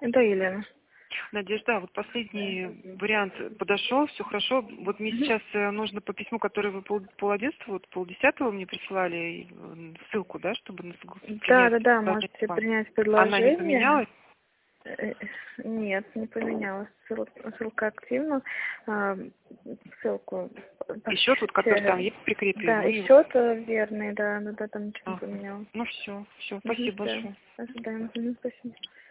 Да, Елена. Надежда, вот последний вариант подошел, все хорошо. Вот мне сейчас нужно по письму, которое вы полдесятого мне прислали, ссылку, да, чтобы Да, можете принять Она не предложение. поменялась? Нет, не поменялась. Ссылка активна. Ссылку. И счет, вот, который там есть прикреплен. Да, и счет верный, да, там ничего не поменялось. Ну все, спасибо большое. Ожидаем. Спасибо.